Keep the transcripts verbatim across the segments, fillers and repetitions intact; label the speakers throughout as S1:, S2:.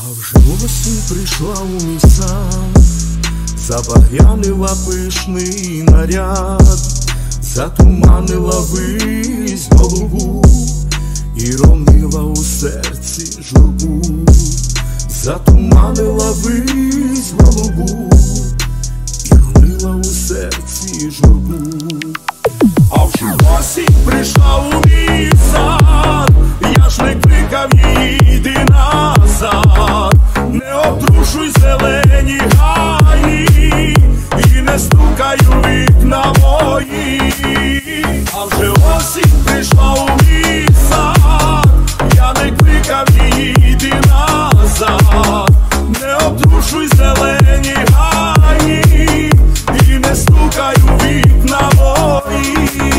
S1: вже осінь прийшла у мій сад, забагрянила пишний наряд, затуманила вись голову і ронила у серці журбу, затуманила вись голову і ронила у серці журбу. А вже осінь прийшла у мій сад, я ж не кликав її, йди назад, не обтрушуй зелені гаї і не стукай у вікна мої. А вже осінь прийшла у мій сад, я не кликав її, йди назад, не обтрушуй зелені гаї і не стукай у вікна мої.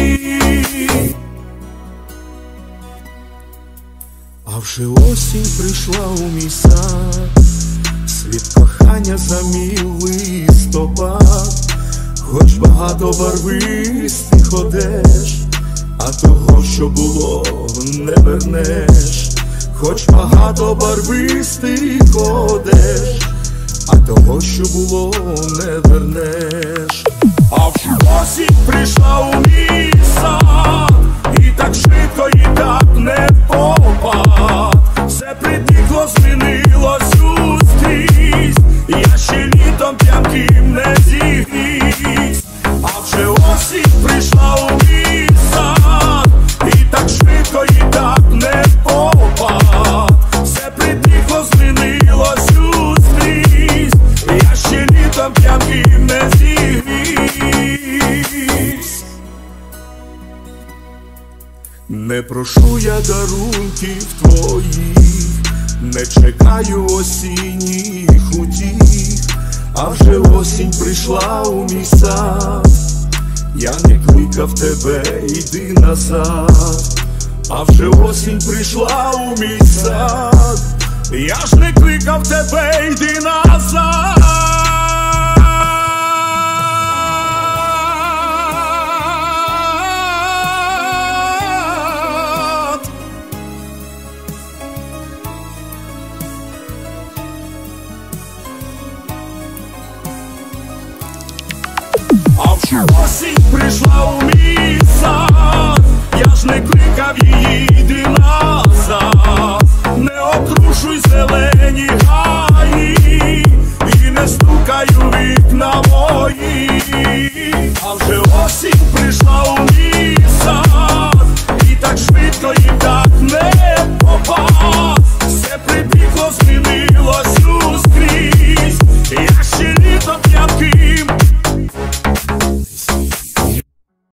S1: А вже осінь прийшла у мій сад, світ кохання замів листопад, хоч багато барвистих одеж, а того, що було, не вернеш. Хоч багато барвистих одеж, а того, що було, не вернеш. А вже осінь прийшла у мій сад, і так швидко, і так не попад. Все притихло, змінилось ускрізь, я ще літом п'янким не зігрівсь. А вже осінь прийшла у мій сад, і так швидко, і так не попад. Все притихло, змінилось ускрізь, я ще літом п'янким не зігрівсь. Не прошу я дарунків твоїх, не чекаю осінніх утіх, а вже осінь прийшла у мій сад, я не кликав тебе, йди назад. А вже осінь прийшла у мій сад, я ж не кликав тебе, йди назад. А вже осінь прийшла у мій сад, я ж не кликав її, йди